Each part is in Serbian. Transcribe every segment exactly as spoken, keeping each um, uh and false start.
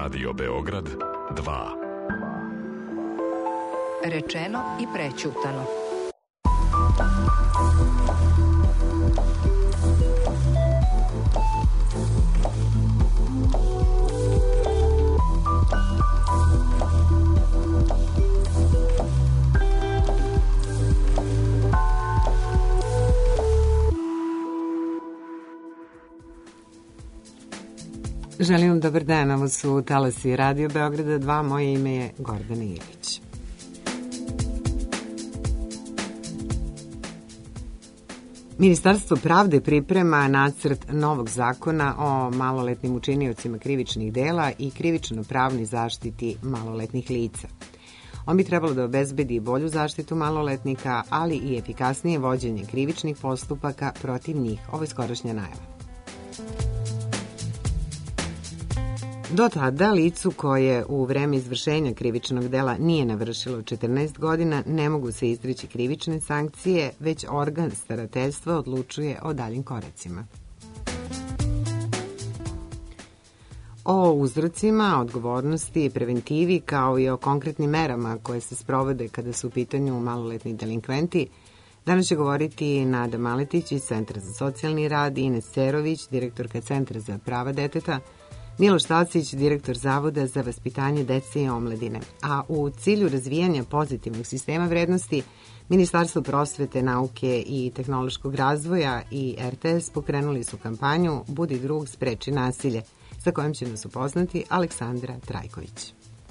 Radio Beograd dva. Rečeno i prećutano. Želim vam dobar dan, ovo su talasi Radio Beograda dva, moje ime je Gordana Ilić. Ministarstvo pravde priprema nacrt novog zakona o maloletnim učiniocima krivičnih dela i krivično-pravnoj zaštiti maloletnih lica. On bi trebalo da obezbedi bolju zaštitu maloletnika, ali i efikasnije vođenje krivičnih postupaka protiv njih. Ovo je skorašnja najava. Do tada, licu koje u vreme izvršenja krivičnog dela nije navršilo četrnaest godina ne mogu se izreći krivične sankcije, već organ starateljstva odlučuje o daljim koracima. O uzrocima, odgovornosti i preventivi, kao i o konkretnim merama koje se sprovode kada su u pitanju maloletni delinkventi, danas će govoriti Nada Maletić iz Centra za socijalni rad, Ines Cerović, direktorka Centra za prava deteta, Miloš Tacić, direktor Zavoda za vaspitanje dece i omladine. A u cilju razvijanja pozitivnog sistema vrednosti, Ministarstvo prosvete, nauke i tehnološkog razvoja i R T S pokrenuli su kampanju Budi drug, spreči nasilje, sa kojom će nas upoznati Aleksandra Trajković.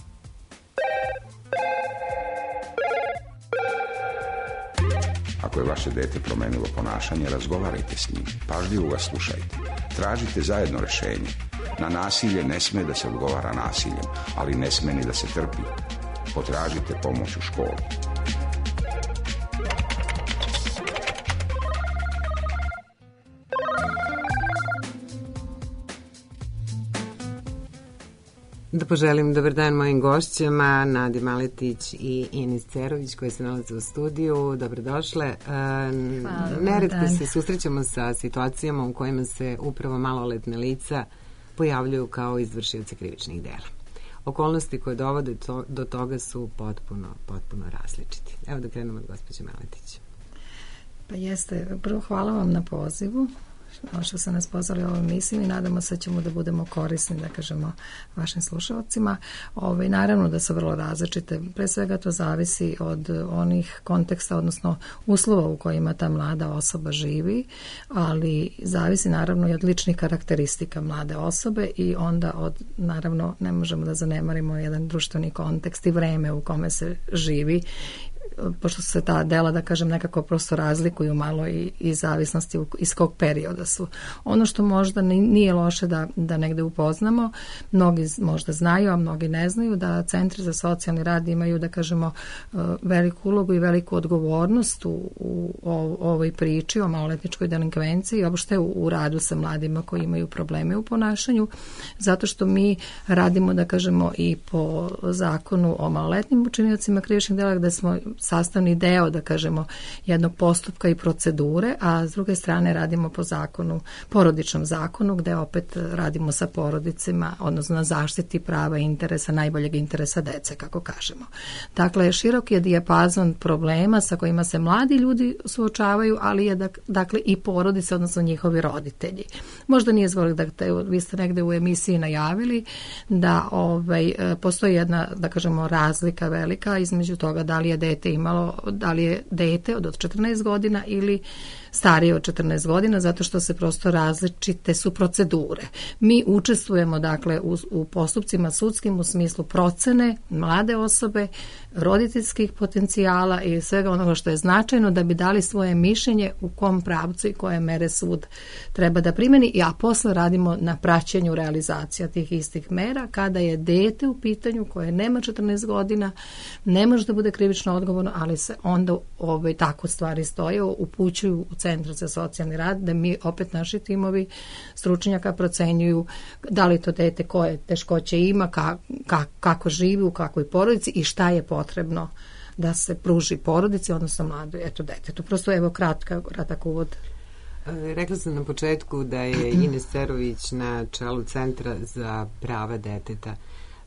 Ako je vaše dete promenilo ponašanje, razgovarajte s njim, pažljivo ga slušajte. Tražite zajedno rešenje. Na nasilje ne sme da se odgovara nasiljem, ali ne sme ni da se trpi. Potražite pomoć u školi. Da poželim dobar dan mojim gošćama, Nadi Maletić i Ines Cerović, koje se nalaze u studiju. Dobrodošle. Neretko se susrećemo sa situacijama u kojima se upravo maloletne lica pojavljuju kao izvršioci krivičnih dela. Okolnosti koje dovode to, do toga su potpuno, potpuno različiti. Evo da krenemo od gospođe Maletić. Pa jeste, prvo hvala vam na pozivu, što ste nas pozvali u ovoj emisiji i nadamo se da ćemo da budemo korisni, da kažemo, vašim slušalcima. Ove, naravno da su vrlo različite. Pre svega to zavisi od onih konteksta, odnosno uslova u kojima ta mlada osoba živi, ali zavisi naravno i od ličnih karakteristika mlade osobe i onda od, naravno, ne možemo da zanemarimo jedan društveni kontekst i vreme u kome se živi, pošto se ta dela, da kažem, nekako prosto razlikuju malo i, i zavisnosti iz kog perioda su. Ono što možda nije loše da, da negde upoznamo, mnogi možda znaju, a mnogi ne znaju, da centri za socijalni rad imaju, da kažemo, veliku ulogu i veliku odgovornost u, u, u ovoj priči o maloletničkoj delinkvenciji i uopšte u, u radu sa mladima koji imaju probleme u ponašanju, zato što mi radimo, da kažemo, i po zakonu o maloletnim učiniocima krivičnih dela, gde smo sastavni deo, da kažemo, jednog postupka i procedure, a s druge strane radimo po zakonu, porodičnom zakonu, gde opet radimo sa porodicima, odnosno na zaštiti prava i interesa, najboljeg interesa dece, kako kažemo. Dakle, širok je dijapazon problema sa kojima se mladi ljudi suočavaju, ali je dakle i porodice, odnosno njihovi roditelji. Možda nije zbog da te, vi ste negde u emisiji najavili da ovaj, postoji jedna, da kažemo, razlika velika između toga da li je dete imalo, da li je dete od četrnaest godina ili starije od četrnaest godina, zato što se prosto različite su procedure. Mi učestvujemo, dakle, u, u postupcima sudskim u smislu procene mlade osobe, roditeljskih potencijala i svega onoga što je značajno da bi dali svoje mišljenje u kom pravcu i koje mere sud treba da primeni, a posle radimo na praćenju realizacija tih istih mera kada je dete u pitanju koje nema četrnaest godina, ne može da bude krivično odgovorno, ali se onda ovaj, tako stvari stoje, upućuju u Centar za socijalni rad, da mi opet naši timovi stručnjaka procenjuju da li to dete koje teškoće ima, ka, ka, kako živi, u kakvoj porodici i šta je potrebno da se pruži porodici, odnosno mladu, eto, detetu. Prosto, evo, kratka, kratak uvod. Rekla sam na početku da je Ines Cerović na čelu Centra za prava deteta.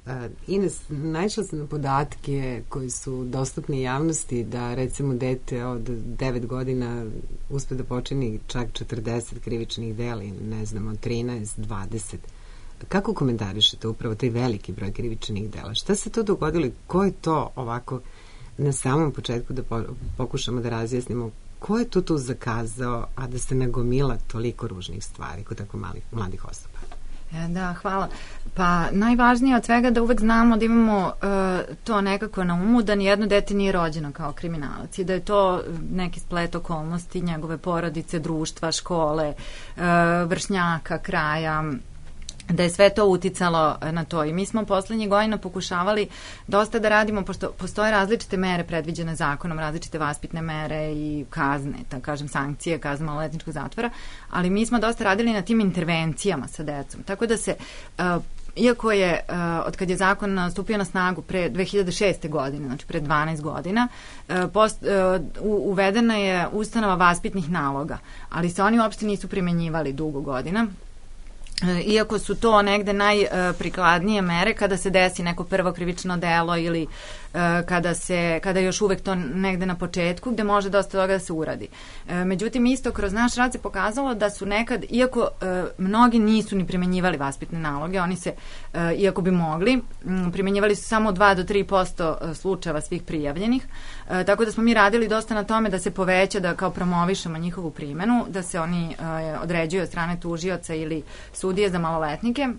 Ines, naišla sam na podatke koji su dostupni javnosti da recimo dete od devet godina uspe da počini čak četrdeset krivičnih dela i ne znam, od trinaest, dvadeset. Kako komentarišete upravo taj veliki broj krivičnih dela? Šta se to dogodilo i ko je to ovako na samom početku da pokušamo da razjasnimo ko je to tu zakazao, a da se nagomila toliko ružnih stvari kod tako malih, mladih osoba? Da, hvala. Pa najvažnije od svega da uvek znamo da imamo uh, to nekako na umu, da nijedno dete nije rođeno kao kriminalac i da je to neki splet okolnosti njegove porodice, društva, škole, uh, vršnjaka, kraja, da je sve to uticalo na to. I mi smo poslednjih godina pokušavali dosta da radimo, pošto postoje različite mere predviđene zakonom, različite vaspitne mere i kazne, tako kažem, sankcije, kazne maloletničkog zatvora, ali mi smo dosta radili na tim intervencijama sa decom. Tako da se, uh, iako je, uh, od kad je zakon stupio na snagu pre dve hiljade šeste. godine, znači pre dvanaest godina, uh, post, uh, uvedena je ustanova vaspitnih naloga, ali se oni uopšte nisu primenjivali dugo godina. Iako su to negde najprikladnije mere kada se desi neko prvo krivično delo ili kada se, kada još uvek to negde na početku gde može dosta toga da se uradi. Međutim, isto kroz naš rad se pokazalo da su nekad, iako mnogi nisu ni primenjivali vaspitne naloge, oni se, iako bi mogli, primenjivali su samo dva do tri posto slučajeva svih prijavljenih, tako da smo mi radili dosta na tome da se poveća, da kao promovišemo njihovu primenu, da se oni određuju od strane tužioca ili sudije za maloletnike,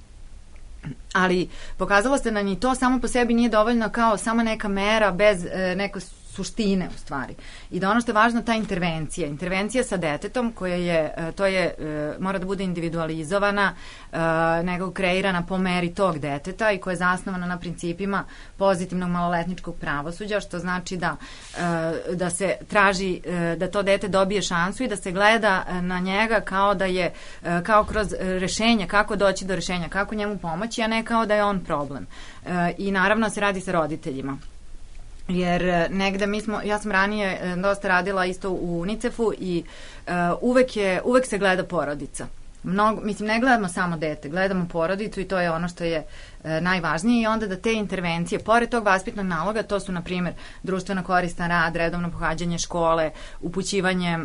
ali pokazalo se da ni to samo po sebi nije dovoljno kao samo neka mera bez e, neke suštine u stvari. I da ono što je važno, ta intervencija. Intervencija sa detetom koja je, e, to je, e, mora da bude individualizovana, e, nego kreirana po meri tog deteta i koja je zasnovana na principima pozitivnog maloletničkog pravosuđa, što znači da, e, da se traži e, da to dete dobije šansu i da se gleda na njega kao da je, e, kao kroz rešenje, kako doći do rešenja, kako njemu pomoći, a ne kao da je on problem. E, I naravno se radi sa roditeljima. Jer negde mi smo, ja sam ranije dosta radila isto u UNICEF-u i uh, uvek, je, uvek se gleda porodica. Mnogo, mislim, ne gledamo samo dete, gledamo porodicu i to je ono što je uh, najvažnije i onda da te intervencije, pored tog vaspitnog naloga, to su, na primjer, društveno koristan rad, redovno pohađanje škole, upućivanje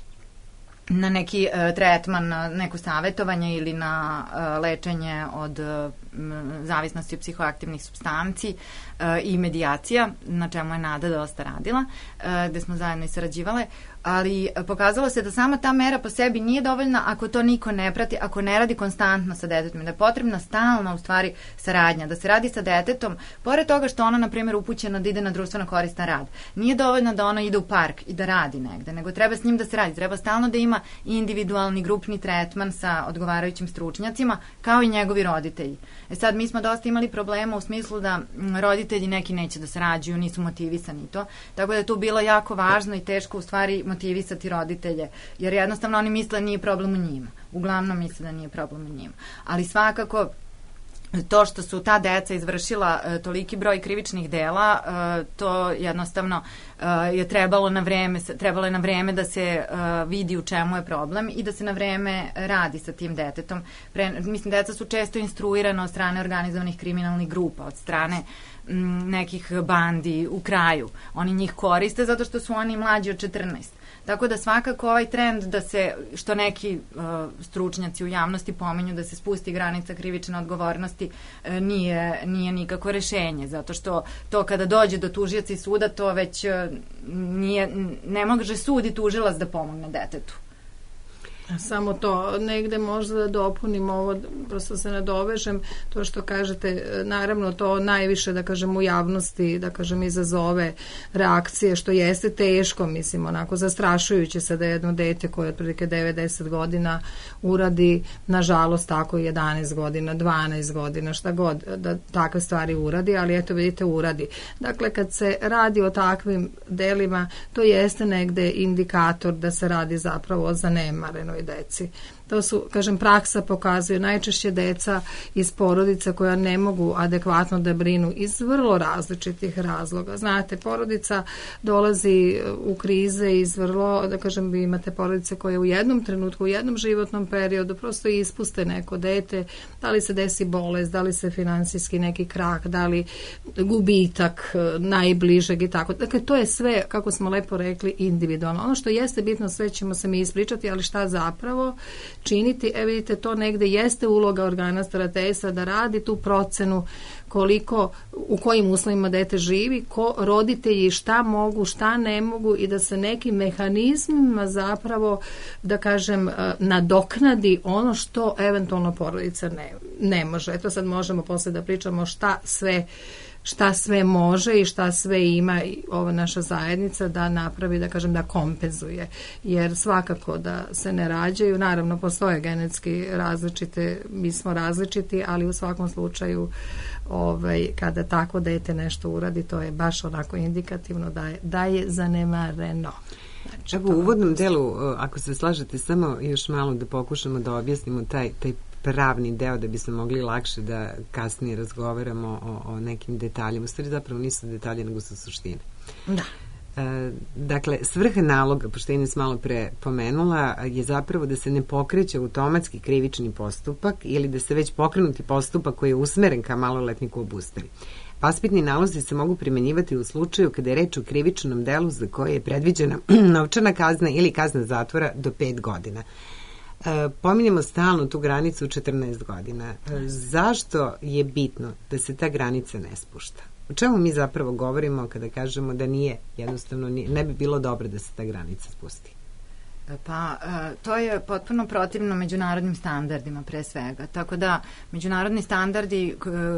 na neki uh, tretman, na neko savjetovanje ili na uh, lečenje od uh, zavisnosti od psihoaktivnih supstanci uh, i medijacija, na čemu je Nada dosta radila, uh, gde smo zajedno i sarađivale, ali pokazalo se da sama ta mera po sebi nije dovoljna ako to niko ne prati, ako ne radi konstantno sa detetom, da je potrebna stalna u stvari saradnja, da se radi sa detetom, pored toga što ono, na primjer, upućeno da ide na društveno koristan rad. Nije dovoljno da ono ide u park i da radi negde, nego treba s njim da se radi, treba stalno da ima individualni grupni tretman sa odgovarajućim stručnjacima, kao i njegovi roditelji. E sad, mi smo dosta imali problema u smislu da roditelji neki neće da sarađuju, nisu motivisani to, tako da je tu bilo jako važno i teško u stvari motivisati roditelje, jer jednostavno oni misle da nije problem u njima. Uglavnom misle da nije problem u njima. Ali svakako to što su ta deca izvršila uh, toliki broj krivičnih dela, uh, to jednostavno uh, je trebalo na vreme, trebalo je na vreme da se uh, vidi u čemu je problem i da se na vreme radi sa tim detetom. Pre, mislim, deca su često instruirana od strane organizovanih kriminalnih grupa, od strane m, nekih bandi u kraju. Oni njih koriste zato što su oni mlađi od četrnaest. Tako da svakako ovaj trend da se, što neki uh, stručnjaci u javnosti pominju, da se spusti granica krivične odgovornosti, uh, nije, nije nikako rešenje, zato što to kada dođe do tužioca i suda, to već uh, nije, ne može sud i tužilac da pomogne detetu. Samo to, negde možda da dopunim ovo, prosto se nadovežem, to što kažete, naravno to najviše, da kažem, u javnosti, da kažem, izazove reakcije, što jeste teško, mislim, onako zastrašujuće se da jedno dete koje otprilike devet do deset godina uradi, nažalost, tako jedanaest godina, dvanaest godina, šta god, da takve stvari uradi, ali eto, vidite, uradi. Dakle, kad se radi o takvim delima, to jeste negde indikator da se radi zapravo o zanemarenoj deci. to su, kažem, praksa pokazuje najčešće deca iz porodica koja ne mogu adekvatno da brinu iz vrlo različitih razloga. Znate, porodica dolazi u krize iz vrlo, da kažem, vi imate porodice koje u jednom trenutku, u jednom životnom periodu prosto ispuste neko dete, da li se desi bolest, da li se finansijski neki krah, da li gubitak najbližeg i tako. Dakle, to je sve, kako smo lepo rekli, individualno. Ono što jeste bitno, sve ćemo se mi ispričati, ali šta zapravo činiti? E, vidite, to negde jeste uloga organa starateljstva da radi tu procenu koliko, u kojim uslovima dete živi, ko roditelji šta mogu, šta ne mogu i da se nekim mehanizmima zapravo, da kažem, nadoknadi ono što eventualno porodica ne, ne može. Eto sad možemo posle da pričamo šta sve šta sve može i šta sve ima ova naša zajednica da napravi, da kažem, da kompenzuje. Jer svakako da se ne rađaju, naravno postoje genetski različite, mi smo različiti, ali u svakom slučaju ovaj, kada tako dete nešto uradi, to je baš onako indikativno da je, da je zanemareno. Znači, evo, u uvodnom delu, ako se slažete, samo još malo da pokušamo da objasnimo taj, taj pravni deo da bismo mogli lakše da kasnije razgovaramo o, o nekim detaljima. U stvari zapravo nisu detalje, nego su suštine. Da. E, dakle, svrha naloga, pošto Ines malo pre pomenula, je zapravo da se ne pokreće automatski krivični postupak ili da se već pokrenuti postupak koji je usmeren ka maloletniku obustavi. Vaspitni nalozi se mogu primenjivati u slučaju kada je reč o krivičnom delu za koje je predviđena novčana kazna ili kazna zatvora do pet godina. E, pominjemo stalno tu granicu četrnaest godina. E, zašto je bitno da se ta granica ne spušta? O čemu mi zapravo govorimo kada kažemo da nije, jednostavno nije, ne bi bilo dobro da se ta granica spusti? Pa, to je potpuno protivno međunarodnim standardima pre svega. Tako da, međunarodni standardi,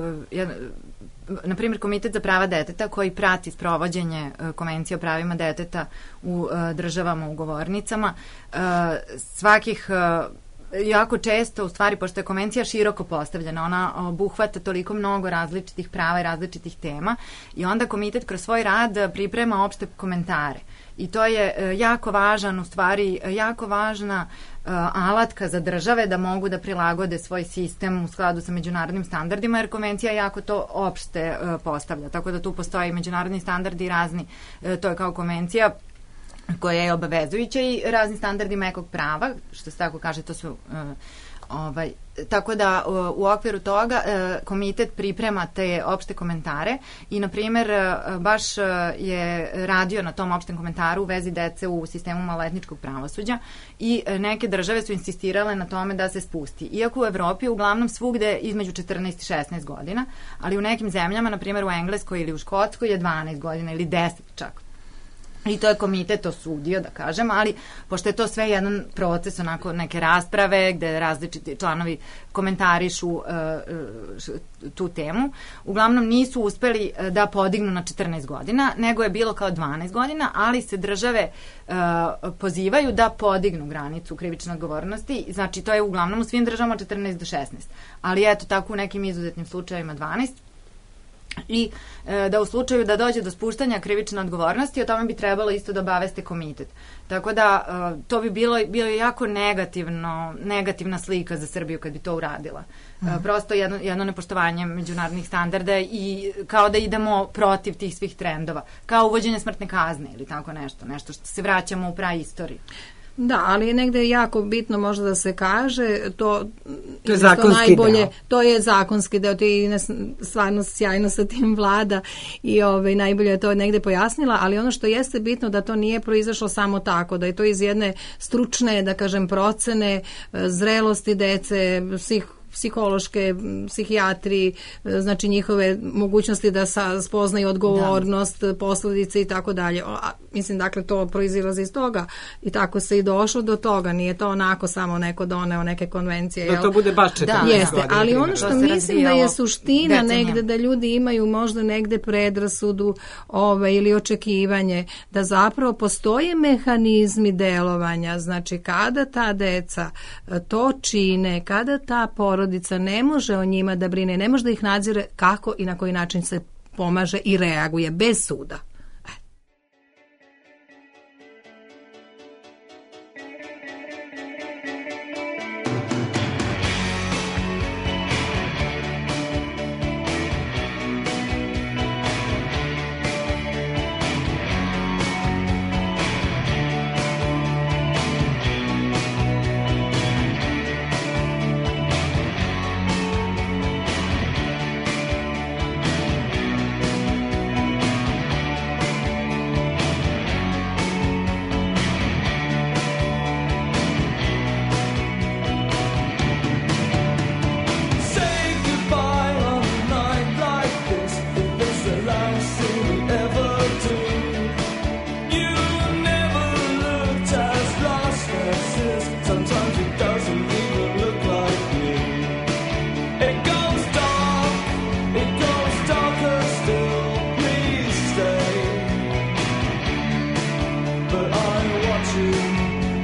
na primjer Komitet za prava deteta koji prati sprovođenje Konvencije o pravima deteta u državama ugovornicama, svakih jako često, u stvari, pošto je konvencija široko postavljena, ona obuhvata toliko mnogo različitih prava i različitih tema i onda komitet kroz svoj rad priprema opšte komentare. I to je jako važan, u stvari, jako važna uh, alatka za države da mogu da prilagode svoj sistem u skladu sa međunarodnim standardima, jer konvencija jako to opšte uh, postavlja. Tako da tu postoji međunarodni standardi razni, uh, to je kao konvencija koja je obavezujuća i razni standardi mekog prava, što se tako kaže, to su uh, ovaj, tako da uh, u okviru toga uh, komitet priprema te opšte komentare i, na primjer, uh, baš uh, je radio na tom opštem komentaru u vezi dece u sistemu maloletničkog pravosuđa i uh, neke države su insistirale na tome da se spusti. Iako u Evropi uglavnom svugde između četrnaest i šesnaest godina, ali u nekim zemljama, na primjer u Engleskoj ili u Škotskoj, je dvanaest godina ili deset čak. I to je komitet osudio, da kažem, ali pošto je to sve jedan proces, onako neke rasprave gde različiti članovi komentarišu uh, tu temu, uglavnom nisu uspeli da podignu na četrnaest godina, nego je bilo kao dvanaest godina, ali se države uh, pozivaju da podignu granicu krivične odgovornosti, znači to je uglavnom u svim državama četrnaest do šesnaest, ali eto tako u nekim izuzetnim slučajevima dvanaest. I e, da u slučaju da dođe do spuštanja krivične odgovornosti, o tome bi trebalo isto da obaveste komitet. Tako da e, to bi bilo, bilo jako negativno, negativna slika za Srbiju kad bi to uradila. E, prosto jedno, jedno nepoštovanje međunarodnih standarda i kao da idemo protiv tih svih trendova. Kao uvođenje smrtne kazne ili tako nešto. Nešto što se vraćamo u praistoriju. Da, ali je negde jako bitno možda da se kaže, to, to je zakonski najbolje, deo. To je zakonski deo, to je stvarno sjajno sa tim vlada i ovaj, najbolje je to negde pojasnila, ali ono što jeste bitno da to nije proizašlo samo tako, da je to iz jedne stručne, da kažem, procene, zrelosti dece, svih psihološke, psihijatri, znači njihove mogućnosti da sa, spoznaju odgovornost, da. Posledice i tako dalje. Mislim, dakle, to proizilazi iz toga i tako se i došlo do toga. Nije to onako samo neko doneo neke konvencije. Da, jel? To bude baš četrnaest da, jeste, godina. Ali ono što mislim da je suština decenija. Negde, da ljudi imaju možda negde predrasudu ove, ili očekivanje, da zapravo postoje mehanizmi delovanja, znači kada ta deca to čine, kada ta porodica ne može o njima da brine, ne može da ih nadzire, kako i na koji način se pomaže i reaguje bez suda.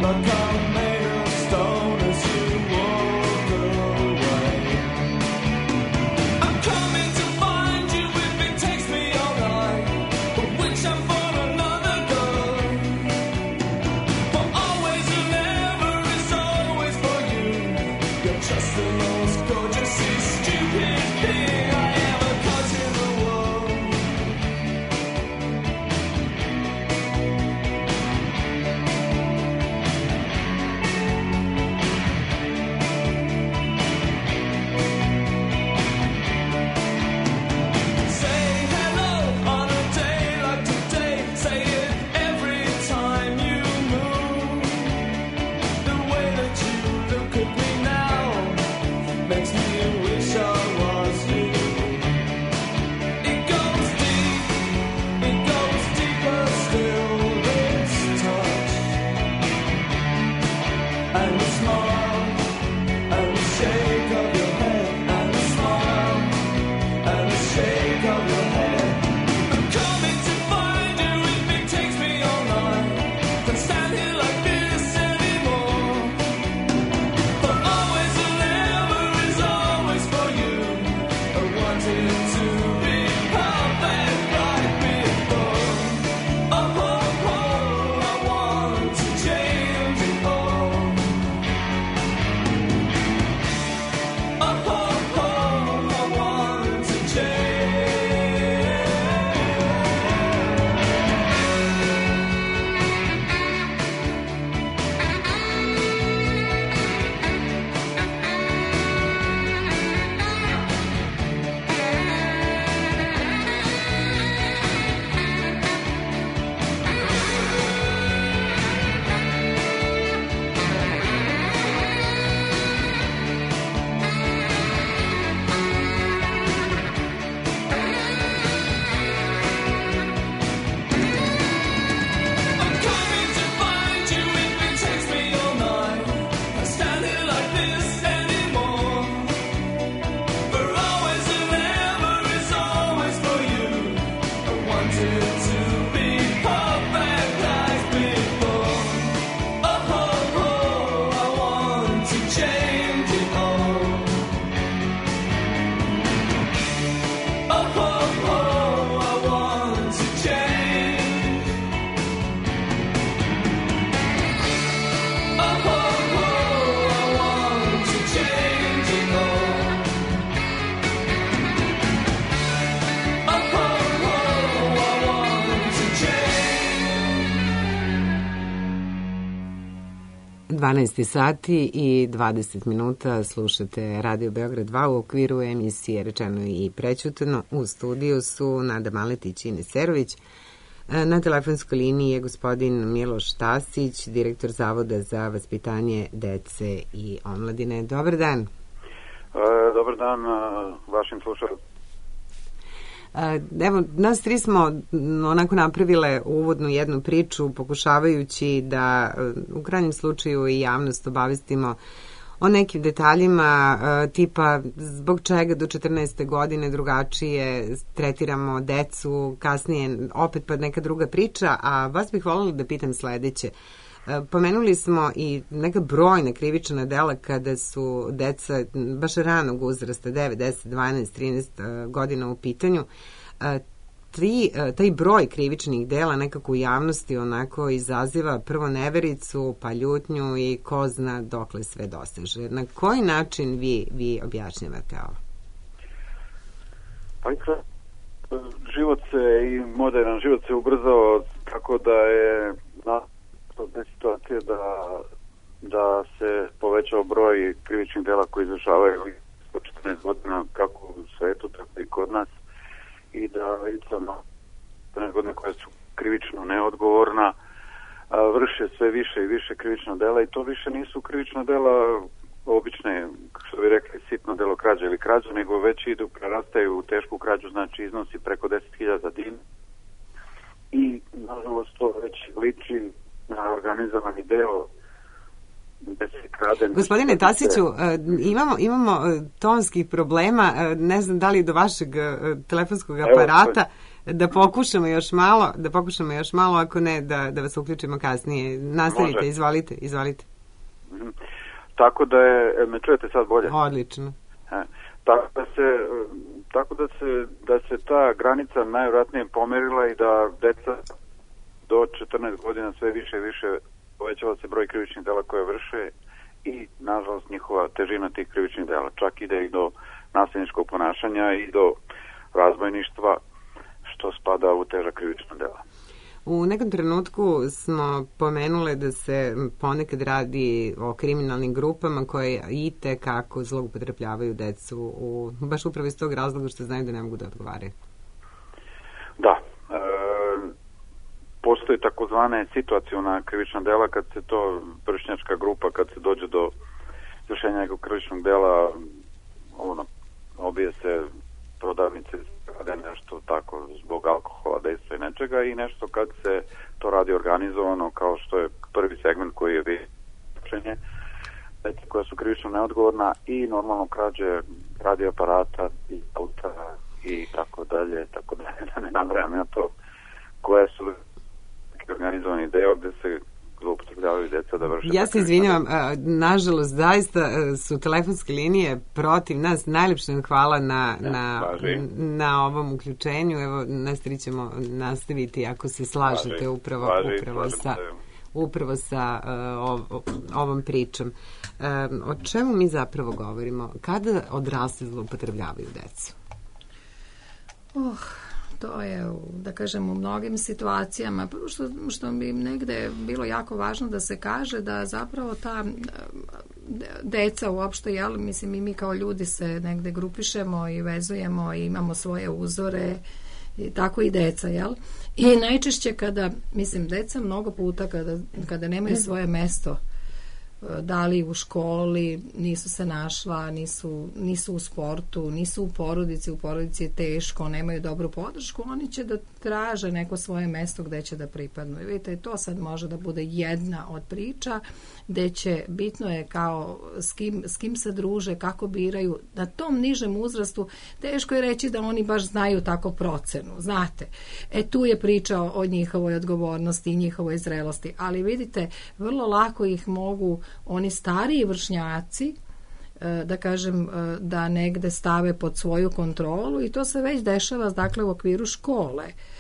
dvanaest sati i dvadeset minuta slušate Radio Beograd dva u okviru emisije Rečeno i prećutano. U studiju su Nada Maletić i Neserović. Na telefonskoj liniji je gospodin Miloš Tasić, direktor Zavoda za vaspitanje dece i omladine. Dobar dan. E, dobar dan vašim slušalcima. Evo, nas tri smo onako napravile uvodnu jednu priču pokušavajući da u krajnjem slučaju i javnost obavestimo o nekim detaljima tipa zbog čega do četrnaeste godine drugačije tretiramo decu, kasnije opet pa neka druga priča, a vas bih voljela da pitam sledeće. Pomenuli smo i neka brojna krivična dela kada su deca baš ranog uzrasta, devet, deset, dvanaest, trinaest godina u pitanju. Tri, taj broj krivičnih dela nekako u javnosti onako izaziva prvo nevericu, pa ljutnju i ko zna dokle sve doseže. Na koji način vi, vi objašnjavate ovo? Pa život se i modern život se ubrzao tako da je na situacije da, da se povećao broj krivičnih dela koji izvršavaju sto četrnaest godina kako u svetu, tako i kod nas, i da lica na četrnaest godina koja su krivično neodgovorna vrše sve više i više krivična dela, i to više nisu krivična dela obične, što bi rekli, sitno delo krađe ili krađa, nego već idu, prerastaju u tešku krađu, znači iznosi preko deset hiljada dinara, i nažalost to već liči na organizovani deo gde se krade. Gospodine Tasiću, imamo, imamo tonskih problema, ne znam da li do vašeg telefonskog aparata. da pokušamo još malo, da pokušamo još malo, ako ne, da, da vas uključimo kasnije. Nastavite, Može. izvolite, izvolite. Mm-hmm. Tako da je, me čujete sad bolje? Odlično. E, tako da se, tako da se, da se ta granica najvjerojatnije pomerila i da deca do četrnaest godina sve više i više povećava se broj krivičnih dela koje vrše i, nažalost, njihova težina tih krivičnih dela. Čak ide i do nasilničkog ponašanja i do razbojništva, što spada u teža krivična dela. U nekom trenutku smo pomenule da se ponekad radi o kriminalnim grupama koje i te kako zloupotrebljavaju decu, u, baš upravo iz tog razloga što znaju da ne mogu da odgovaraju. Da. E, postoji takozvane situaciona krivična dela kad se to vršnjačka grupa, kad se dođe do izvršenja nekog krivičnog dela, ono, obije se prodavnice, kada nešto tako zbog alkohola, dejstva i nečega, i nešto kad se to radi organizovano, kao što je prvi segment koji je višenje, djeca koja su krivično neodgovorna i normalno krađe radio aparata i auta i tako dalje, tako dalje, da ne nabrajam ja to, koje su organizovani deo gde se zloupotrebljavaju deca da vrše. Ja se izvinjavam, nažalost, zaista su telefonske linije protiv nas. Najlepše vam hvala na, ja, na, na ovom uključenju. Evo, nastavit ćemo nastaviti ako se slažete važi, upravo, važi, upravo sa, upravo sa uh, ovom pričom. Um, o čemu mi zapravo govorimo? Kada odrasli zloupotrebljavaju decu? Oh... To je, da kažem, u mnogim situacijama, prvo što, što bi negde bilo jako važno da se kaže da zapravo ta deca uopšte, jel, mislim i mi kao ljudi se negde grupišemo i vezujemo i imamo svoje uzore, i tako i deca, jel? I najčešće kada, mislim, deca mnogo puta kada, kada nemaju svoje mesto, da li u školi, nisu se našla, nisu, nisu u sportu, nisu u porodici, u porodici je teško, nemaju dobru podršku, oni će da traže neko svoje mesto gde će da pripadnu. I vidite, to sad može da bude jedna od priča gde će, bitno je kao s kim, s kim se druže, kako biraju. Na tom nižem uzrastu teško je reći da oni baš znaju tako procenu, znate. E tu je priča o njihovoj odgovornosti i njihovoj zrelosti, ali vidite, vrlo lako ih mogu oni stariji vršnjaci, da kažem, da negde stave pod svoju kontrolu i to se već dešava, dakle, u okviru škole.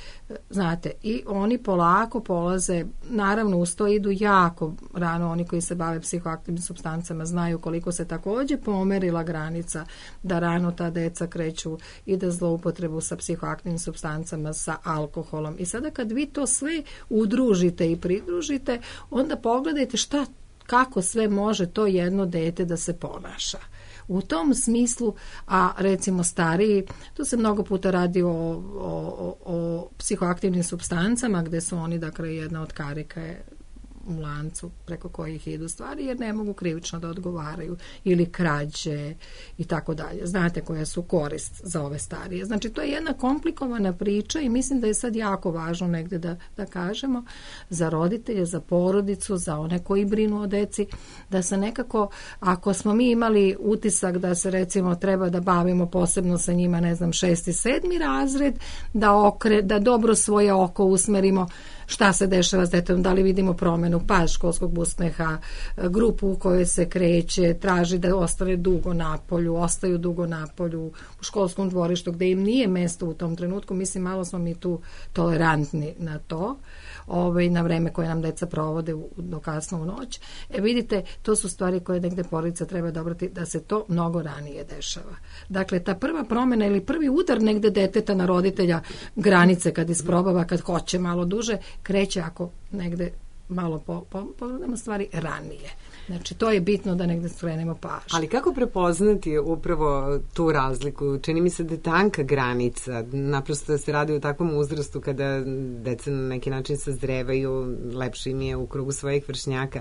Znate, i oni polako polaze, naravno uz to idu jako rano, oni koji se bave psihoaktivnim supstancama znaju koliko se takođe pomerila granica da rano ta deca kreću i da zloupotrebu sa psihoaktivnim supstancama, sa alkoholom. I sada kad vi to sve udružite i pridružite, onda pogledajte šta, kako sve može to jedno dete da se ponaša. U tom smislu, a recimo stariji, tu se mnogo puta radi o, o, o, o psihoaktivnim supstancama, gde su oni, dakle, jedna od karika je u lancu preko kojih idu stvari, jer ne mogu krivično da odgovaraju, ili krađe i tako dalje. Znate koja su korist za ove starije. Znači, to je jedna komplikovana priča i mislim da je sad jako važno negde da, da kažemo za roditelje, za porodicu, za one koji brinu o deci, da se nekako, ako smo mi imali utisak da se recimo treba da bavimo posebno sa njima, ne znam, šesti, sedmi razred, da, okre, da dobro svoje oko usmerimo šta se dešava s detetom, da li vidimo promenu pad školskog usmeha, grupu u kojoj se kreće, traži da ostane dugo na polju, ostaju dugo na polju u školskom dvorištu gde im nije mesto u tom trenutku. Mislim, malo smo mi tu tolerantni na to, ovaj, na vreme koje nam deca provode u, do kasno u noć. E vidite, to su stvari koje negde porodica treba dobrati da se to mnogo ranije dešava. Dakle, ta prva promena ili prvi udar negde deteta na roditelja, granice kad isprobava, kad hoće malo duže, kreće ako negde malo po, po, pogledamo stvari ranije. Znači, to je bitno da negde skrenemo pažnju. Ali kako prepoznati upravo tu razliku? Čini mi se da je tanka granica, naprosto da se radi u takvom uzrastu kada deca na neki način sazrevaju, lepše im je u krugu svojih vršnjaka.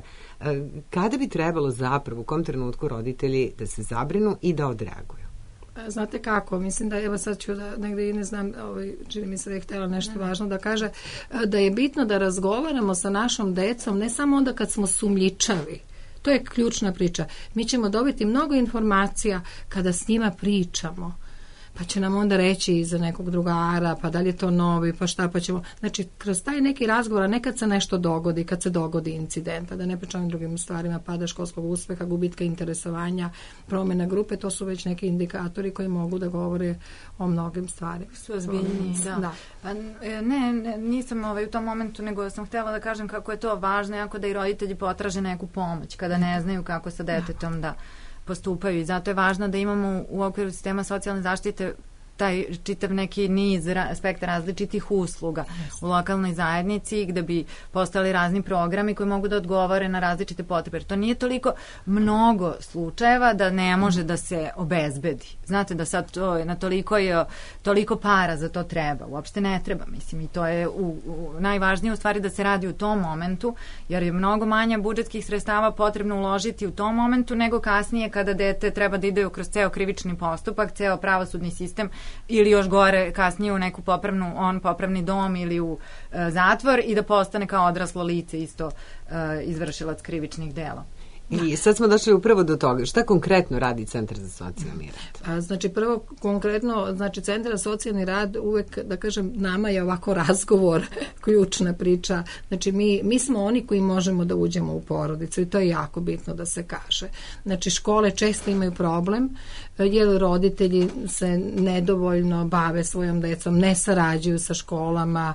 Kada bi trebalo zapravo, u kom trenutku roditelji da se zabrinu i da odreaguju? Znate kako, mislim da, evo sad ću da negde i ne znam, ovaj, čini mi se da je htjela nešto ne. važno da kaže, da je bitno da razgovaramo sa našom decom, ne samo onda kad smo sumnjičavi. To je ključna priča. Mi ćemo dobiti mnogo informacija kada s njima pričamo. pa će nam onda reći za nekog drugara, pa da li je to novi, pa šta, pa ćemo, znači kroz taj neki razgovor, a nekad se nešto dogodi, kad se dogodi incidenta, da ne pričam drugim stvarima, pada školskog uspeha, gubitka interesovanja, promjena grupe, to su već neki indikatori koji mogu da govore o mnogim stvarima. Su ozbiljniji, da. da. Pa, ne, ne, nisam ovaj, u tom momentu, nego sam htjela da kažem kako je to važno, jako da i roditelji potraže neku pomoć, kada ne znaju kako sa detetom da postupaju, i zato je važno da imamo u okviru sistema socijalne zaštite taj čitav neki niz aspekta različitih usluga u lokalnoj zajednici, gde bi postali razni programi koji mogu da odgovore na različite potrebe. To nije toliko mnogo slučajeva da ne može da se obezbedi. Znate da sad to je na toliko, je, toliko para za to treba. Uopšte ne treba, mislim, i to je u, u, najvažnije u stvari da se radi u tom momentu, jer je mnogo manje budžetskih sredstava potrebno uložiti u tom momentu nego kasnije kada dete treba da ide kroz ceo krivični postupak, ceo pravosudni sistem, ili još gore kasnije u neku popravnu, on popravni dom ili u e, zatvor, i da postane kao odraslo lice isto e, izvršilac krivičnih dela. I sad smo došli upravo do toga. Šta konkretno radi Centar za socijalni rad? A, znači prvo konkretno, znači Centar za socijalni rad uvek, da kažem, nama je ovako razgovor, ključna priča. Znači mi, mi smo oni koji možemo da uđemo u porodicu i to je jako bitno da se kaže. Znači škole često imaju problem jer roditelji se nedovoljno bave svojom decom, ne sarađuju sa školama,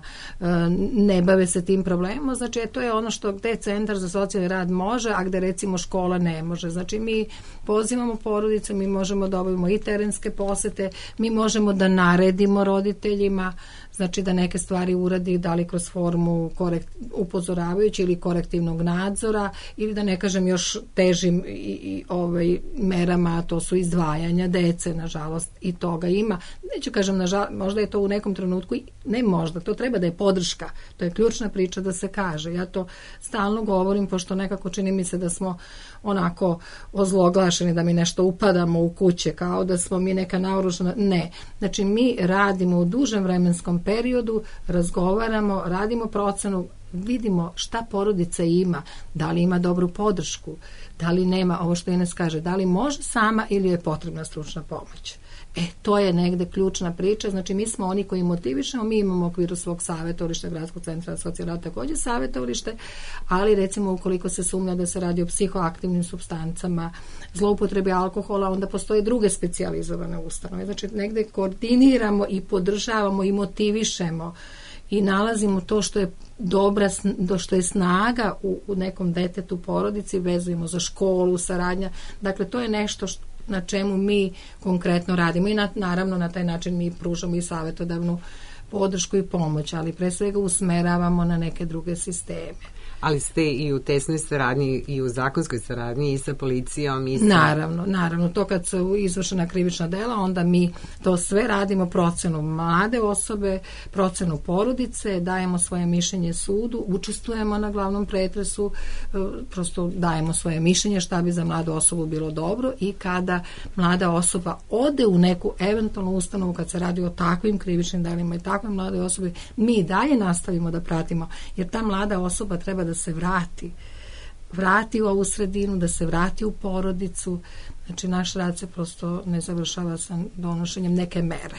ne bave se tim problemom. Znači to je ono što gde Centar za socijalni rad može, a gde recimo škola ne može. Znači mi pozivamo porodice, mi možemo da obavimo i terenske posete, mi možemo da naredimo roditeljima, znači da neke stvari uradi, da li kroz formu korekt, upozoravajući ili korektivnog nadzora, ili da ne kažem još težim i, i ovaj, merama, to su izdvajanja dece, nažalost, i toga ima. Neću kažem, nažalost, možda je to u nekom trenutku, ne možda, to treba da je podrška, to je ključna priča da se kaže. Ja to stalno govorim, pošto nekako čini mi se da smo onako ozloglašeni, da mi nešto upadamo u kuće, kao da smo mi neka naoružana. Ne. Znači mi radimo u dužem vremenskom periodu, razgovaramo, radimo procenu, vidimo šta porodica ima, da li ima dobru podršku, da li nema, ovo što Ines kaže, da li može sama ili je potrebna stručna pomoć. E, to je negde ključna priča, znači mi smo oni koji motivišemo, mi imamo u okviru svog savjetovališta, Gradskog centra za socijalni rad takođe savjetovalište, ali recimo ukoliko se sumnja da se radi o psihoaktivnim supstancama, zloupotrebi alkohola, onda postoje druge specijalizovane ustanove, znači negde koordiniramo i podržavamo i motivišemo i nalazimo to što je dobra, što je snaga u, u nekom detetu, porodici, vezujemo za školu, saradnja, dakle to je nešto što na čemu mi konkretno radimo i na, naravno na taj način mi pružamo i savjetodavnu podršku i pomoć, ali pre svega usmeravamo na neke druge sisteme. Ali ste i u tesnoj saradnji i u zakonskoj saradnji i sa policijom i sa... Naravno, naravno. To kad su izvršena krivična dela, onda mi to sve radimo, procenu mlade osobe, procenu porodice, dajemo svoje mišljenje sudu, učestvujemo na glavnom pretresu, prosto dajemo svoje mišljenje šta bi za mladu osobu bilo dobro, i kada mlada osoba ode u neku eventualnu ustanovu, kad se radi o takvim krivičnim delima i takvoj mladoj osobi, mi dalje nastavimo da pratimo, jer ta mlada osoba treba da se vrati, vrati u ovu sredinu, da se vrati u porodicu. Znači, naš rad se prosto ne završava sa donošenjem neke mere.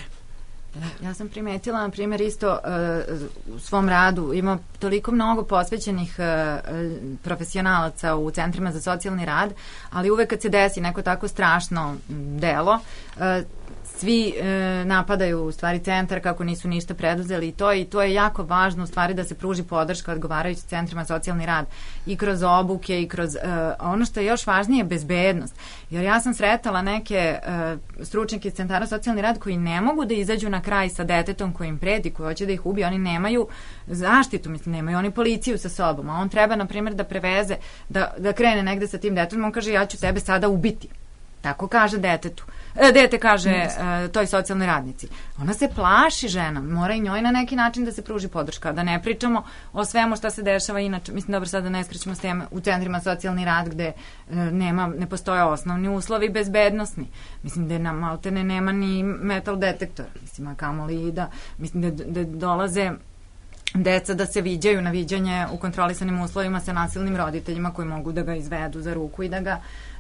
Ja sam primetila, na primjer, isto uh, u svom radu ima toliko mnogo posvećenih uh, profesionalaca u centrima za socijalni rad, ali uvek kad se desi neko tako strašno delo, uh, svi e, napadaju u stvari centar kako nisu ništa preduzeli i to i to je jako važno u stvari da se pruži podrška odgovarajući centrima socijalni rad i kroz obuke i kroz e, ono što je još važnije, bezbednost. Jer ja sam sretala neke e, stručnjake iz centara socijalni rad koji ne mogu da izađu na kraj sa detetom koji im preti, koji hoće da ih ubije, oni nemaju zaštitu, mislim, nemaju oni policiju sa sobom, a on treba, na primjer, da preveze, da, da krene negde sa tim detetom, on kaže ja ću tebe sada ubiti. Tako kaže detetu. E, dete kaže e, toj socijalnoj radnici. Ona se plaši, žena, mora i njoj na neki način da se pruži podrška, da ne pričamo o svemu šta se dešava inače. Mislim, dobro, sad da ne skrećemo s teme u centrima socijalni rad gde e, nema, ne postoje osnovni uslovi bezbednosni. Mislim, da nam maltene nema ni metal detektor. Mislim, a kamoli i da, mislim, da, da dolaze deca da se viđaju na viđanje u kontrolisanim uslovima sa nasilnim roditeljima koji mogu da ga izvedu za ruku i da ga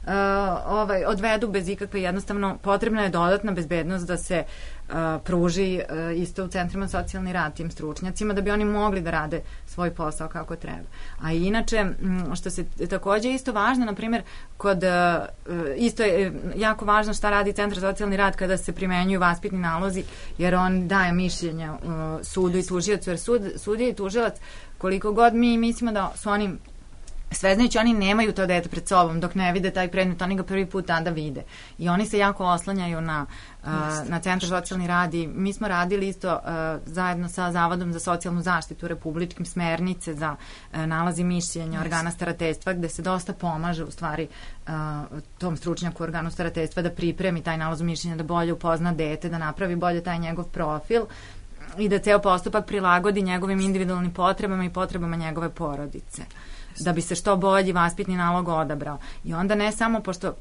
ovaj, odvedu bez ikakve, jednostavno potrebna je dodatna bezbednost da se uh, pruži uh, isto u centrima socijalni rad tim stručnjacima da bi oni mogli da rade svoj posao kako treba. A inače, m, što se takođe isto važno, na primjer, kod, uh, isto je jako važno šta radi centar socijalni rad kada se primenjuju vaspitni nalozi, jer on daje mišljenja uh, sudu i tužiocu, jer sud, sudija i tužilac, koliko god mi mislimo da su oni sveznajući, oni nemaju to dete pred sobom dok ne vide taj predmet, oni ga prvi put tada vide. I oni se jako oslanjaju na, uh, na centar socijalni rad i mi smo radili isto uh, zajedno sa Zavodom za socijalnu zaštitu republičkim smernice za uh, nalazi mišljenja yes. organa starateljstva, gde se dosta pomaže u stvari uh, tom stručnjaku organu starateljstva da pripremi taj nalaz mišljenja, da bolje upozna dete, da napravi bolje taj njegov profil i da ceo postupak prilagodi njegovim individualnim potrebama i potrebama njegove porodice, da bi se što bolji vaspitni nalog odabrao. I onda ne samo, pošto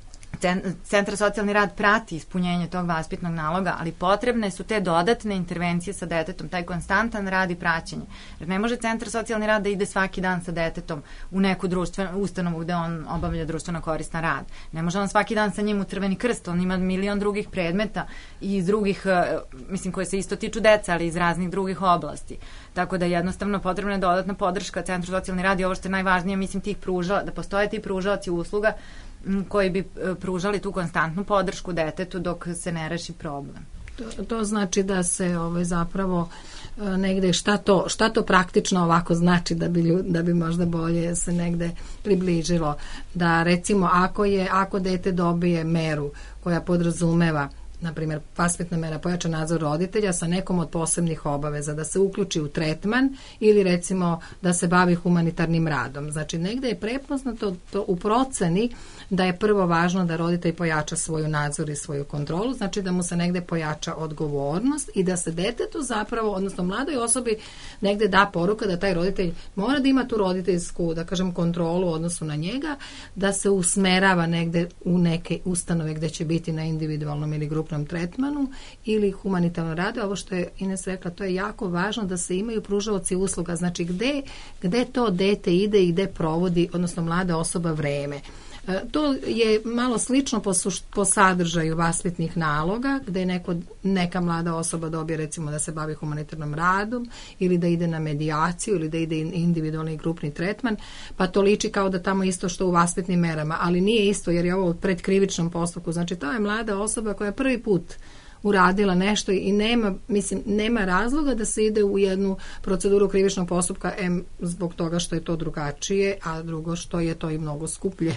Centar socijalni rad prati ispunjenje tog vaspitnog naloga, ali potrebne su te dodatne intervencije sa detetom, taj konstantan rad i praćenje. Jer ne može Centar socijalni rad da ide svaki dan sa detetom u neku društvenu ustanovu gde on obavlja društveno koristan rad. Ne može on svaki dan sa njim u Crveni krst, on ima milion drugih predmeta i iz drugih, mislim, koje se isto tiču deca, ali iz raznih drugih oblasti. Tako da jednostavno potrebna je dodatna podrška Centru socijalni rad i ovo što je najvažnije, mislim, tih pružala, da postoje ti pružalci usluga koji bi pružali tu konstantnu podršku detetu dok se ne reši problem. To, to znači da se ovaj, zapravo negde šta to, šta to praktično ovako znači da bi, ljud, da bi možda bolje se negde približilo. Da recimo ako, je, ako dete dobije meru koja podrazumeva na primjer vaspitna mera pojačan nadzor roditelja sa nekom od posebnih obaveza, da se uključi u tretman ili recimo da se bavi humanitarnim radom. Znači negde je prepoznato to u proceni da je prvo važno da roditelj pojača svoju nadzor i svoju kontrolu, znači da mu se negde pojača odgovornost i da se detetu zapravo, odnosno mladoj osobi negde da poruka da taj roditelj mora da ima tu roditeljsku, da kažem, kontrolu u odnosu na njega, da se usmerava negde u neke ustanove gde će biti na individualnom ili grupnom tretmanu ili humanitarnom radu. Ovo što je Ines rekla, to je jako važno da se imaju pružaoci usluga, znači gde, gde to dete ide i gde provodi, odnosno mlada osoba, vreme. To je malo slično po, suš, po sadržaju vaspitnih naloga, gde neko, neka mlada osoba dobije recimo da se bavi humanitarnom radom ili da ide na medijaciju ili da ide individualni i grupni tretman, pa to liči kao da tamo isto što u vaspitnim merama, ali nije isto jer je ovo u predkrivičnom postupku. Znači to je mlada osoba koja prvi put uradila nešto i nema, mislim, nema razloga da se ide u jednu proceduru krivičnog postupka, em zbog toga što je to drugačije, a drugo što je to i mnogo skuplje.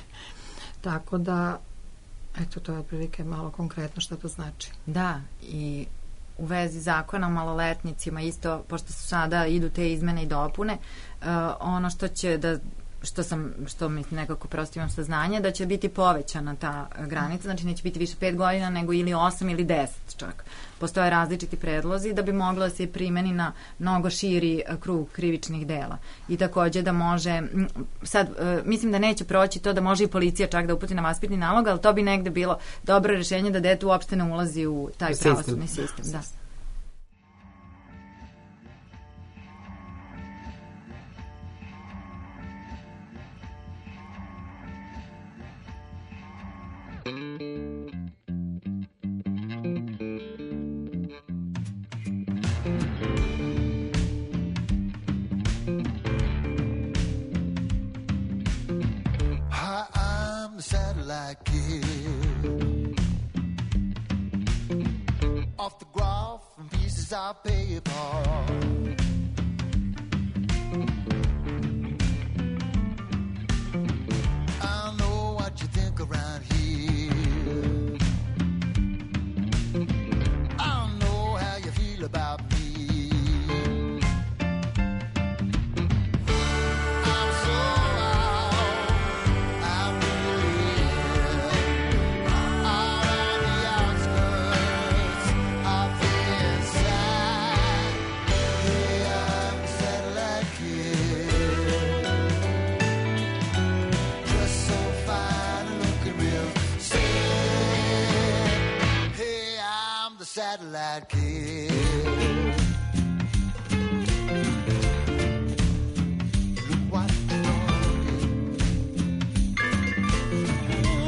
Tako da, eto, to je otprilike malo konkretno što to znači. Da, i u vezi zakona o maloletnicima isto, pošto su sada idu te izmene i dopune, uh, ono što će da što sam, što mi nekako prosto imam saznanje, da će biti povećana ta granica, znači neće biti više pet godina, nego ili osam ili deset čak. Postoje različiti predlozi da bi moglo da se primeni na mnogo širi krug krivičnih dela. I takođe da može, sad, mislim da neće proći to da može i policija čak da uputi na vaspitni nalog, ali to bi negde bilo dobro rešenje da dete uopšte ne ulazi u taj pravosudni sistem. Da. Off the graph and pieces of paper. I know what you think around here. I know how you feel about me. Satellite kid. Look what you're doing.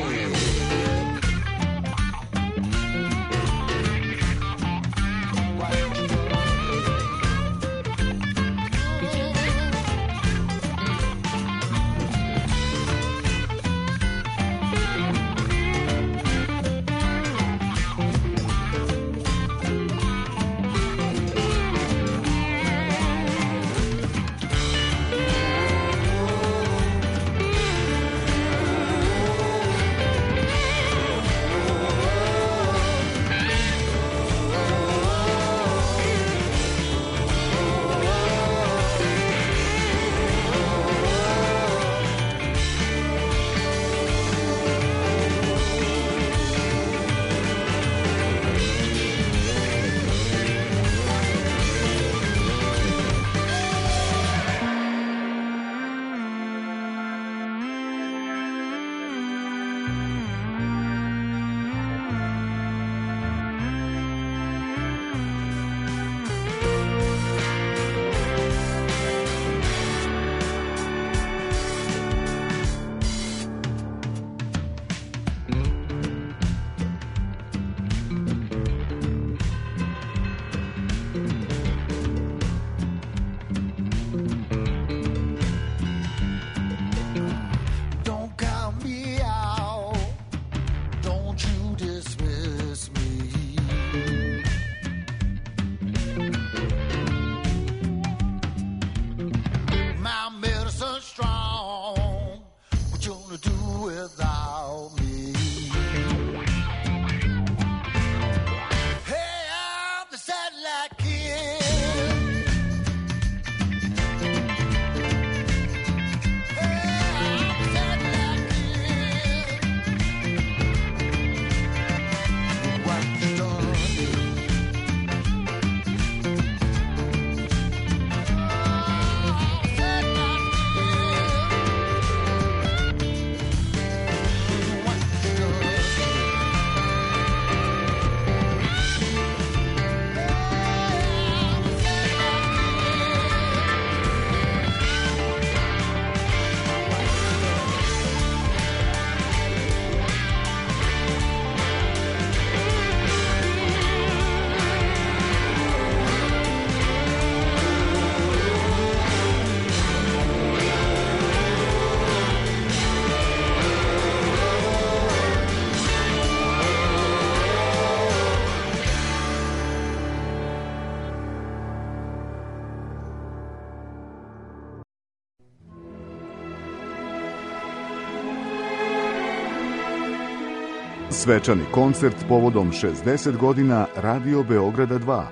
Svečani koncert povodom šezdeset godina Radio Beograda dva.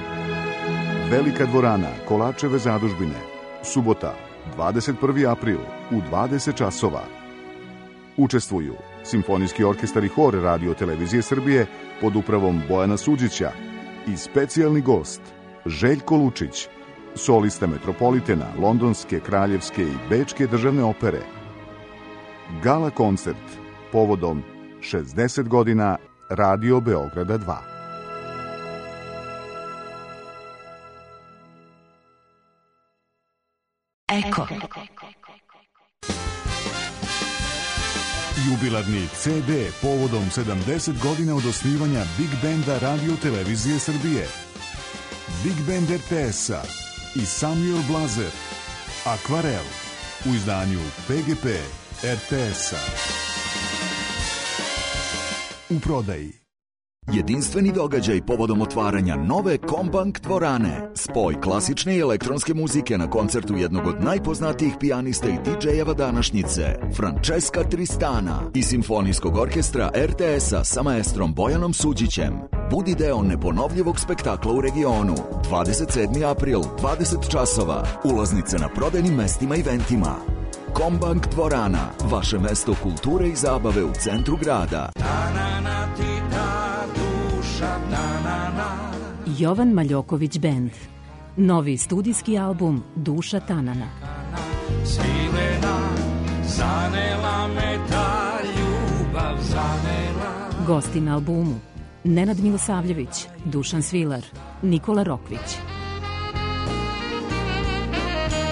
Velika dvorana Kolačeve zadužbine. Subota, dvadeset prvi april u dvadeset časova. Učestvuju Simfonijski orkestar i hor Radio Televizije Srbije pod upravom Bojana Suđića i specijalni gost Željko Lučić, solista Metropolitena, Londonske, Kraljevske i Bečke državne opere. Gala koncert povodom šezdeset godina Radio Beograda dva. Eko. Jubilarni ce de povodom sedamdeset godina od osnivanja Big Benda Radio Televizije Srbije. Big Band er te es-a i Samuel Blazer. Akvarel u izdanju pe ge pe er te es-a. U prodaji. Jedinstveni događaj povodom otvaranja nove Kombank dvorane. Spoj klasične i elektronske muzike na koncertu jednog od najpoznatijih pijanista i didžejeva današnjice, Francesca Tristana, i Simfonijskog orkestra er te es-a sa maestrom Bojanom Suđićem. Budi deo neponovljivog spektakla u regionu. dvadeset sedmi april, dvadeset časova. Ulaznice na prodajnim mestima i ventima. Kombank dvorana, vaše mesto kulture i zabave u centru grada. Jovan Maljoković Band. Novi studijski album Duša Tanana. Svilena, zanela me ta ljubav, zanela. Gosti na albumu: Nenad Milosavljević, Dušan Svilar, Nikola Rokvić.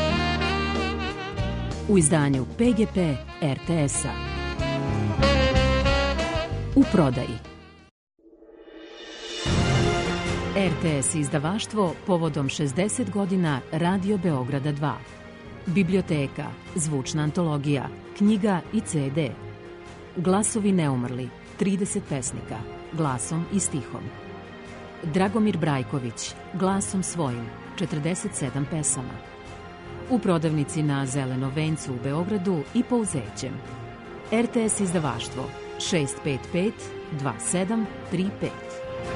U izdanju pe ge pe er te es-a. u prodaji. er te es izdavaštvo povodom šezdeset godina Radio Beograda dva. Biblioteka, zvučna antologija, knjiga i ce de. Glasovi neumrli, trideset pesnika, glasom i stihom. Dragomir Brajković, glasom svojim, četrdeset sedam pesama. U prodavnici na Zelenom vencu u Beogradu i po Uzećem. er te es izdavaštvo šest pet pet dva sedam tri pet.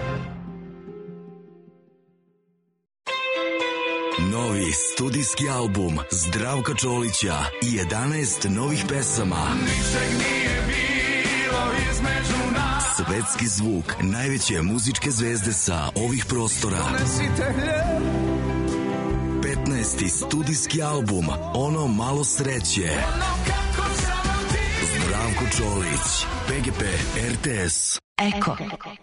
Novi studijski album Zdravka Čolića i jedanaest novih pesama. Ničeg nije bilo između nas. Svetski zvuk najveće muzičke zvezde sa ovih prostora. petnaesti studijski album Ono malo sreće. Zdravko Čolić, pe ge pe, er te es. Eko.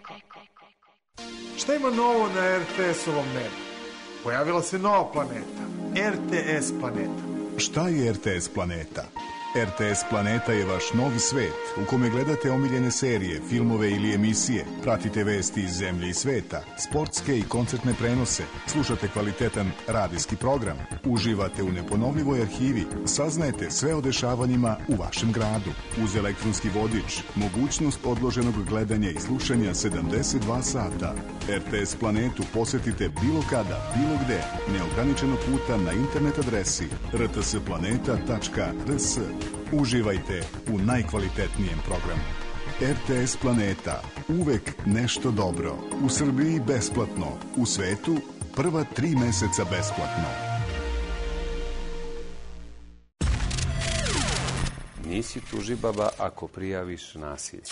Šta ima novo na er te es-ovom nebu? Pojavila se nova planeta, er te es planeta. Šta je er te es planeta? er te es Planeta je vaš novi svet u kome gledate omiljene serije, filmove ili emisije, pratite vesti iz zemlje i sveta, sportske i koncertne prenose, slušate kvalitetan radijski program, uživate u neponovljivoj arhivi, saznajete sve o dešavanjima u vašem gradu. Uz elektronski vodič, mogućnost odloženog gledanja i slušanja sedamdeset dva sata. er te es Planetu posetite bilo kada, bilo gde, neograničeno puta na internet adresi er te es planeta tačka er es. Uživajte u najkvalitetnijem programu. er te es Planeta. Uvek nešto dobro. U Srbiji besplatno. U svetu prva tri meseca besplatno. Nisi tužibaba ako prijaviš nasilje.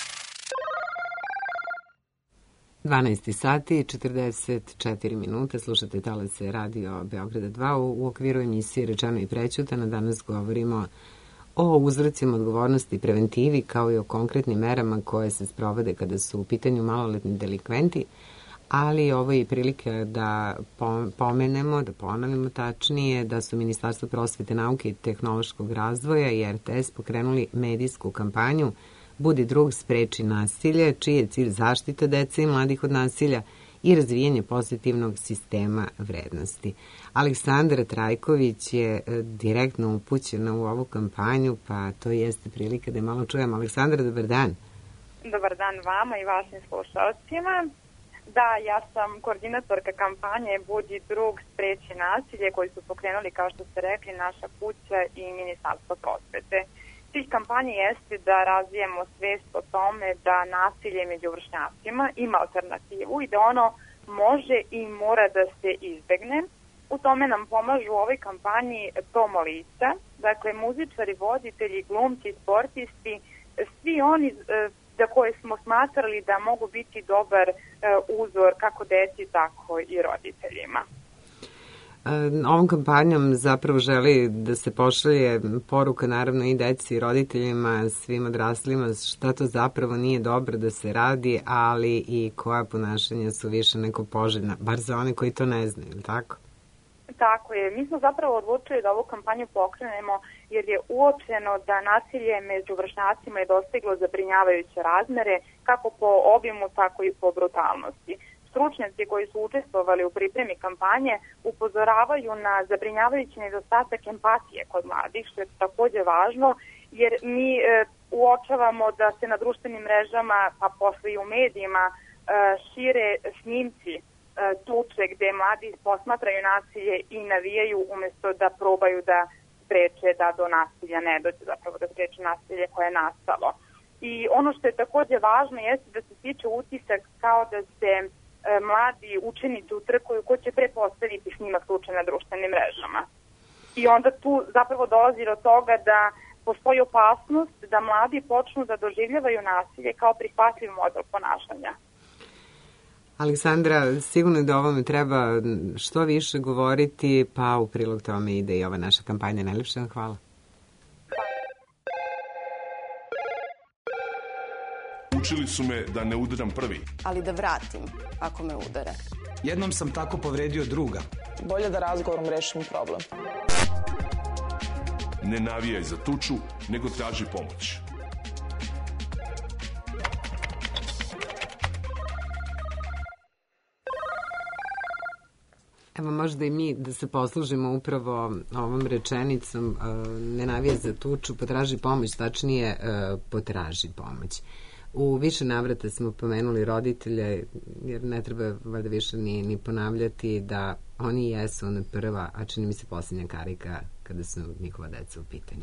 dvanaest sati, četrdeset četiri minute, slušate talase Radio Beograda dva. U, u okviru emisije Rečeno i prećutano danas govorimo o uzrocima odgovornosti i preventivi, kao i o konkretnim merama koje se sprovode kada su u pitanju maloletni delikventi, ali ovo je i prilike da pomenemo, da ponovimo tačnije, da su Ministarstvo prosvete, nauke i tehnološkog razvoja i er te es pokrenuli medijsku kampanju Budi drug, spreči nasilje, čiji je cilj zaštita dece i mladih od nasilja i razvijanje pozitivnog sistema vrednosti. Aleksandra Trajković je direktno upućena u ovu kampanju, pa to jeste prilika da je malo čujem. Aleksandra, dobar dan. Dobar dan vama i vašim slušalcima. Da, ja sam koordinatorka kampanje Budi drug, spreči nasilje, koji su pokrenuli, kao što ste rekli, naša kuća i Ministarstvo prosvete. Cilj kampanje jeste da razvijemo svest o tome da nasilje među vršnjacima ima alternativu i da ono može i mora da se izbegne. U tome nam pomažu u ovoj kampanji promo lica, dakle muzičari, voditelji, glumci, sportisti, svi oni za koje smo smatrali da mogu biti dobar uzor kako deci, tako i roditeljima. Ovom kampanjom zapravo želi da se pošalje poruka naravno i deci i roditeljima, svim odraslima, šta to zapravo nije dobro da se radi, ali i koja ponašanja su više neko poželjna, bar za one koji to ne znaju, ili tako? Tako je. Mi smo zapravo odlučili da ovu kampanju pokrenemo jer je uočeno da nasilje među vršnjacima je dostiglo zabrinjavajuće razmere, kako po obimu, tako i po brutalnosti. Stručnjaci koji su učestvovali u pripremi kampanje upozoravaju na zabrinjavajući nedostatak empatije kod mladih, što je takođe važno, jer mi e, uočavamo da se na društvenim mrežama, pa posle i u medijima, e, šire snimci e, tuče gde mladi posmatraju nasilje i navijaju umesto da probaju da spreče da do nasilja ne dođe, zapravo da spreče nasilje koje je nastalo. I ono što je takođe važno jeste da se stiče utisak kao da se mladi učenici utrkuju ko će prepostaviti snimak slučaja na društvenim mrežama. I onda tu zapravo dolazi do toga da postoji opasnost da mladi počnu da doživljavaju nasilje kao prihvatljiv model ponašanja. Aleksandra, sigurno da ovome treba što više govoriti, pa u prilog tome ide i ova naša kampanja. Najlepše vam hvala. Učili su me da ne udaram prvi. Ali da vratim ako me udare. Jednom sam tako povredio druga. Bolje da razgovorom rešim problem. Ne navijaj za tuču, nego traži pomoć. Evo možda i mi da se poslužimo upravo ovom rečenicom ne navija za tuču, potraži pomoć, tačnije potraži pomoć. U više navrata smo pomenuli roditelje, jer ne treba valjda više ni, ni ponavljati da oni jesu ona prva, a čini mi se posljednja karika kada su njihova deca u pitanju.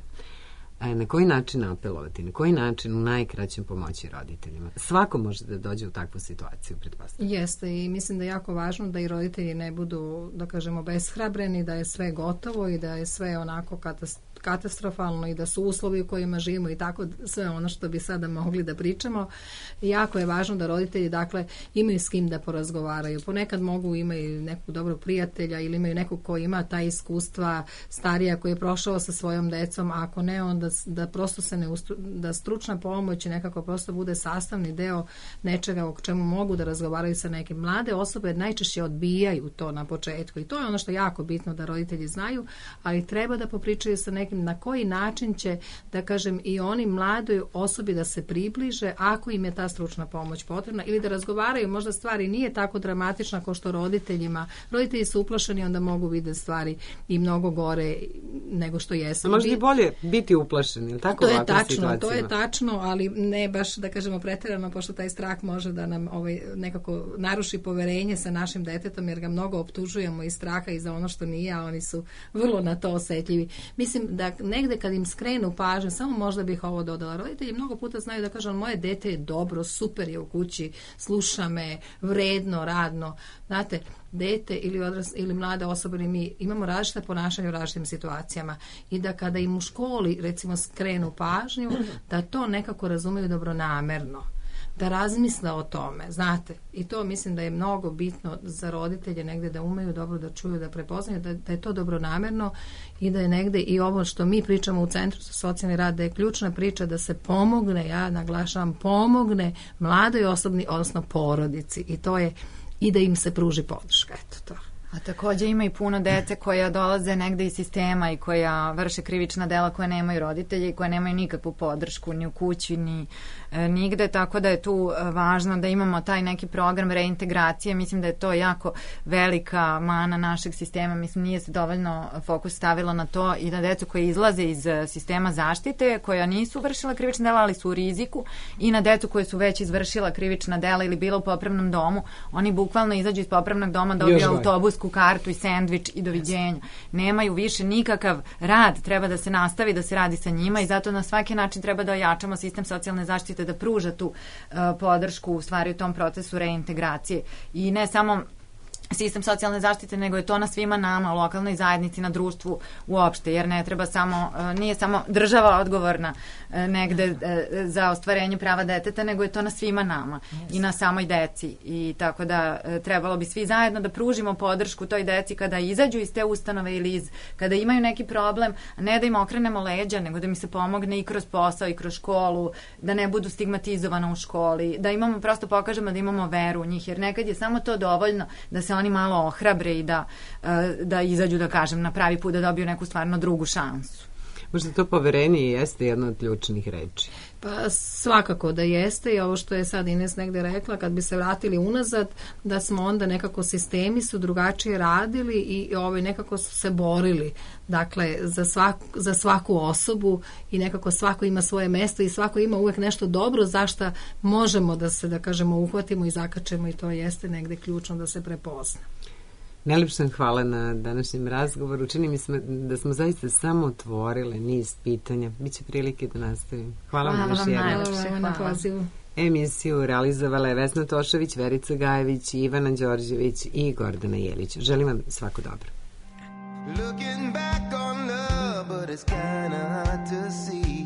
Na koji način apelovati, na koji način u najkraćem pomoći roditeljima? Svako može da dođe u takvu situaciju, pretpostavljam. Jeste, i mislim da je jako važno da i roditelji ne budu, da kažemo, beshrabreni, da je sve gotovo i da je sve onako katastrofalno i da su uslovi u kojima živimo i tako sve ono što bi sada mogli da pričamo. Jako je važno da roditelji, dakle, imaju s kim da porazgovaraju. Ponekad mogu, imaju nekog dobrog prijatelja ili imaju nekog ko ima ta iskustva starija koji je prošao sa svojom decom, a ako ne, onda da prosto se ne ustru, da stručna pomoć nekako prosto bude sastavni deo nečega o čemu mogu da razgovaraju sa nekim. Mlade osobe najčešće odbijaju to na početku i to je ono što je jako bitno da roditelji znaju, ali treba da popričaju sa nekim na koji način će, da kažem, i oni mladoj osobi da se približe ako im je ta stručna pomoć potrebna ili da razgovaraju, možda stvari nije tako dramatična kao što roditeljima. Roditelji su uplašeni, onda mogu vidjeti stvari i mnogo gore nego što jesu. A možda je bolje biti uplašeni, ili tako? To je tačno, to je tačno, ali ne baš, da kažemo, pretjerano, pošto taj strah može da nam ovaj, nekako naruši poverenje sa našim detetom, jer ga mnogo optužujemo iz straha i za ono što nije, a oni su vrlo na to osjetljivi. Mislim da negde kad im skrenu pažnju, samo možda bih ovo dodala, roditelji mnogo puta znaju da kažu, moje dete je dobro, super je u kući, sluša me, vredno, radno. Znate, dete ili odras, ili mlade osobe ili mi imamo različite ponašanje u različitim situacijama i da kada im u školi recimo skrenu pažnju, da to nekako razumiju dobronamerno, da razmisle o tome, znate, i to mislim da je mnogo bitno za roditelje negde da umeju dobro da čuju, da prepoznaju da, da je to dobronamerno i da je negde i ovo što mi pričamo u Centru za socijalni rad, da je ključna priča da se pomogne, ja naglašavam, pomogne mladoj osobni, odnosno porodici, i to je i da im se pruži podrška, eto to. A takođe ima i puno dece koja dolaze negde iz sistema i koja vrše krivična dela koja nemaju roditelje i koja nemaju nikakvu podršku ni u kući ni e, nigde, tako da je tu važno da imamo taj neki program reintegracije. Mislim da je to jako velika mana našeg sistema, mislim nije se dovoljno fokus stavilo na to i da decu koje izlaze iz sistema zaštite, koja nisu vršila krivična dela, ali su u riziku, i na decu koje su već izvršila krivična dela ili bila u popravnom domu, oni bukvalno izađu iz popravnog doma, dobiju autobus, kartu i sendvič i doviđenja. Nemaju više nikakav rad, treba da se nastavi da se radi sa njima i zato na svaki način treba da ojačamo sistem socijalne zaštite da pruža tu uh, podršku u stvari u tom procesu reintegracije. I ne samo sistem socijalne zaštite, nego je to na svima nama, lokalnoj zajednici, na društvu uopšte, jer ne treba samo, nije samo država odgovorna negde za ostvarenje prava deteta, nego je to na svima nama yes. i na samoj deci. I tako da trebalo bi svi zajedno da pružimo podršku toj deci kada izađu iz te ustanove ili iz, kada imaju neki problem, ne da im okrenemo leđa, nego da mi se pomogne i kroz posao i kroz školu, da ne budu stigmatizovana u školi, da imamo, prosto pokažemo da imamo veru u njih, jer nekad je samo to dovoljno da se oni malo ohrabre i da, da izađu, da kažem, na pravi put, da dobiju neku stvarno drugu šansu. Možda to poverenje jeste jedna od ključnih reči. Pa svakako da jeste, i ovo što je sad Ines negde rekla, kad bi se vratili unazad, da smo onda nekako sistemi su drugačije radili i ovaj, nekako su se borili, dakle, za svaku, za svaku osobu i nekako svako ima svoje mesto i svako ima uvek nešto dobro zašto možemo da se, da kažemo, uhvatimo i zakačemo, i to jeste negde ključno da se prepozna. Najlepša hvala na današnjem razgovoru. Čini mi se da smo zaista samo otvorile niz pitanja. Biće prilike da nastavim. Hvala, hvala vam još jednom. Hvala vam na pozivu. Emisiju realizovala je Vesna Tošović, Verica Gajević, Ivana Đorđević i Gordana Jelić. Želim vam svako dobro. Looking back on love, but it's kinda hard to see.